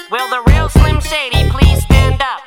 Will the real Slim Shady please stand up?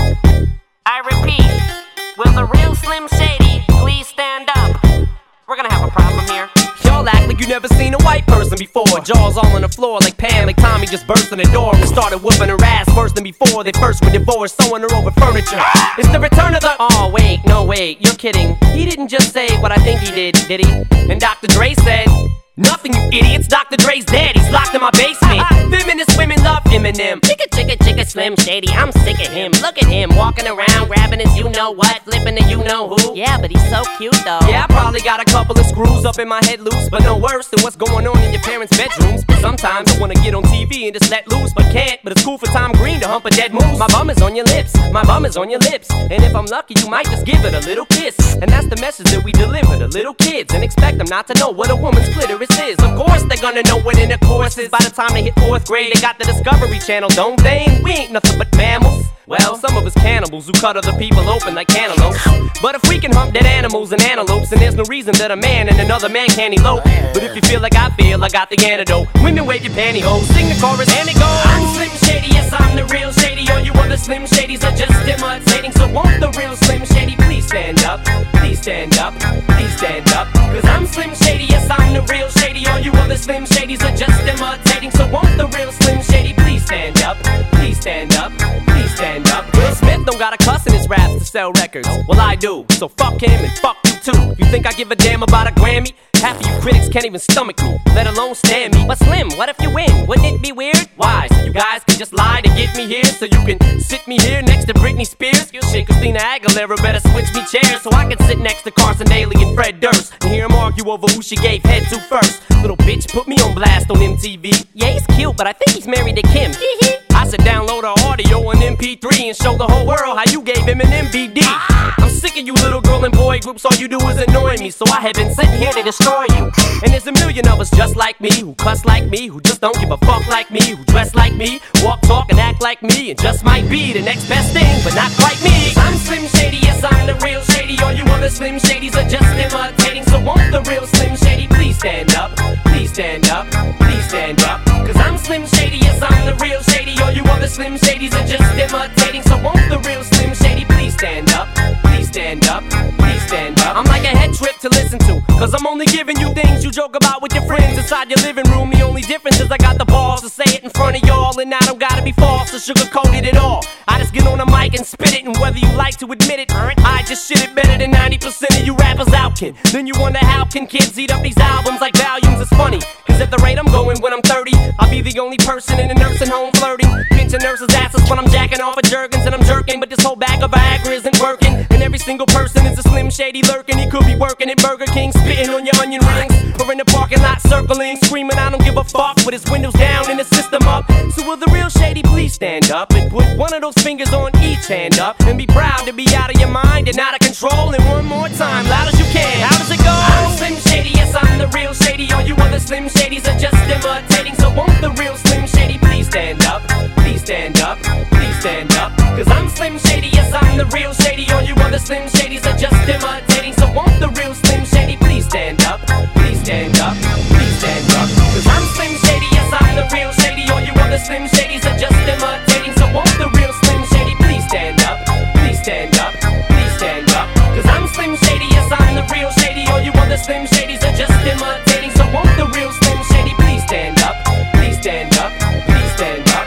I repeat, will the real Slim Shady please stand up? We're gonna have a problem here. Y'all act like you never seen a white person before. Jaws all on the floor like Pam, like Tommy just burst in the door and started whooping her ass worse than before. They first were divorced, sewing her over furniture. It's the return of the... Oh, wait, no, wait, you're kidding. He didn't just say what I think he did he? And Dr. Dre said... Nothing, you idiots. Dr. Dre's dead. He's locked in my basement. Feminist women love Eminem. Chicka, chicka, chicka, Slim Shady. I'm sick of him. Look at him walking around, grabbing his you-know-what, flipping the you-know-who. Yeah, but he's so cute, though. Yeah, I probably got a couple of screws up in my head loose, but no worse than what's going on in your parents' bedrooms. But sometimes I wanna get on TV and just let loose, but can't. But it's cool for Tom Green to hump a dead moose. My bum is on your lips. My bum is on your lips. And if I'm lucky, you might just give it a little kiss. And that's the message that we deliver to little kids, and expect them not to know what a woman's clitoris is. Of course they're gonna know what intercourse is. By the time they hit 4th grade, they got the Discovery Channel, don't they? We ain't nothing but mammals. Well, some of us cannibals who cut other people open like cantaloupes. But if we can hump dead animals and antelopes, then there's no reason that a man and another man can't elope. But if you feel like I feel, I got the antidote. Women wave your pantyhose, sing the chorus and it goes. I'm Slim Shady, yes I'm the real Shady. All you other Slim Shadys are just imitating. So won't the real Slim Shady please stand up? Please stand up, please stand up. Cause I'm Slim Shady, yes I'm the real Shady. All you other Slim Shadys are just imitating. So won't the real Slim Shady please stand up? Please stand up, please stand up. Will Smith don't gotta cuss in his raps to sell records. Well, I do, so fuck him and fuck you too. You think I give a damn about a Grammy? Half of you critics can't even stomach me, let alone stand me. But Slim, what if you win? Wouldn't it be weird? Why? So you guys can just lie to get me here, so you can sit me here next to Britney Spears? Shit, Christina Aguilera better switch me chairs so I can sit next to Carson Daly and Fred Durst and hear them argue over who she gave head to first. Little bitch put me on blast on MTV. Yeah, he's cute, but I think he's married to Kim. I should download her audio on MP3 and show the whole world how you gave him an MVD. I'm sick of you little girl and boy groups, all you do is annoy me, so I have been sitting here to destroy you. And there's a million of us just like me, who cuss like me, who just don't give a fuck like me, who dress like me, walk, talk, and act like me, and just might be the next best thing, but not quite me. I'm Slim Shady, yes I'm the real Shady. All you other Slim Shadys are just imitating. So won't the real Slim Shady please stand up? Please stand up, please stand up. Cause I'm Slim Shady, yes I'm the real Shady. All you other Slim Shadys are just imitating. So won't the real Slim Shady please stand up? Please stand up, please stand up. I'm like a head trip to listen to, cause I'm only giving you things you joke about with your friends inside your living room. The only difference is I got the balls to say it in front of y'all, and I don't gotta be false or sugarcoated at all. I just get on the mic and spit it, and whether you like to admit it, I just shit it better than 90% of you rappers out can. Then you wonder how can kids eat up these albums like volumes. It's funny, cause at the rate I'm going when I'm 30, I'll be the only person in a nursing home flirting, pinching nurses' asses when I'm jacking off of Jergens and I'm jerking. But this whole bag of Viagra isn't working, and every single person is a Slim Shady lurking. He could be working at Burger King, spitting on your onion rings, or in the parking lot circling, screaming I don't give a fuck with his windows down and his system up. So will the real Shady please stand up and put one of those fingers on each hand up and be proud to be out of your mind and out of control? And one more time, loud as you can, how does it go? I'm Slim Shady, yes I'm the real Shady. All you other Slim Shadys are just imitating. So won't the real Slim Shady please stand up? Please stand up, please stand up. Cause I'm Slim Shady, yes I'm the real Shady. All you other Slim Shadys are just imitating. So won't the real Slim Shady please stand up? Please stand up, please stand up. Cause I'm Slim Shady, yes I'm the real Shady. All you other Slim Shadys are just imitating. So won't the real Slim Shady please stand up? Please stand up, please stand up. Cause I'm Slim Shady, yes I'm the real Shady. All you other Slim Shadys are just imitating. So won't the real Slim Shady please stand up? Please stand up, please stand up.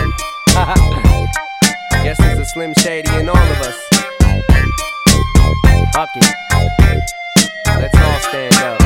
Guess there's a Slim Shady in all of us. Fuck it. Let's all stand up.